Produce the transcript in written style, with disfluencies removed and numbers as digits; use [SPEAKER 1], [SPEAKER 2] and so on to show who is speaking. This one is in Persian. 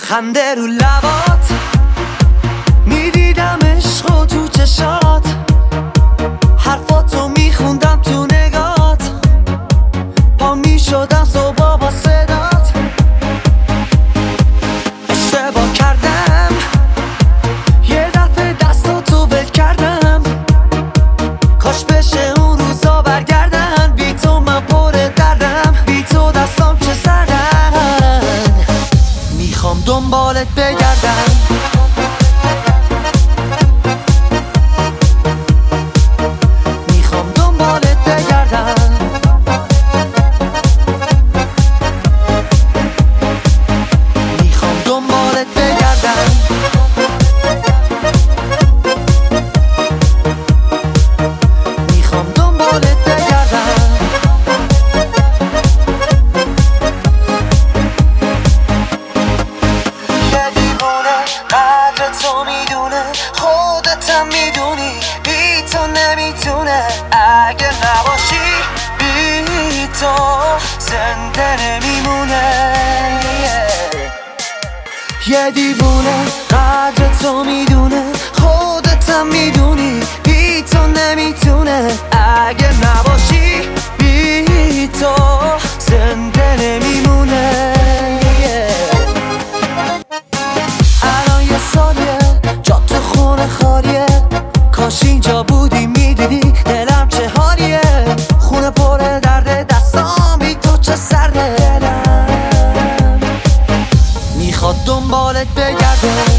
[SPEAKER 1] خنده رو لبات، میدیدم عشق و تو چشات، حرفاتو میخوندم تو نگات، پا میشدم صبح با صدات. اشتباه کردم یه دفعه دستاتو ول کردم، کاش بشه اون روزا برگردن. بی تو من پر دردم، بی تو دستام چه سردن، میخوام دنبالت بگردم. میخوام دنبالت بگردم. میخوام دنبالت بگردم. میخوام دنبالت بگردم. یه دیوونه قدر تو میدونه، خودتم میدونی بی تو نمیتونه. اگه نباشی بی تو زنده نمیمونه. یه دیوونه قدر تو میدونه، خودتم میدونی بی تو نمیتونه. اگه نباشی بی تو زنده نمیمونه. الان یه سالیه جا تو خونه خالیه، کاش اینجا بودی میدیدی دلم چه حالیه. خونه پر درده، دستام بی تو چه سرده. دلم میخواد دنبالت بگرده.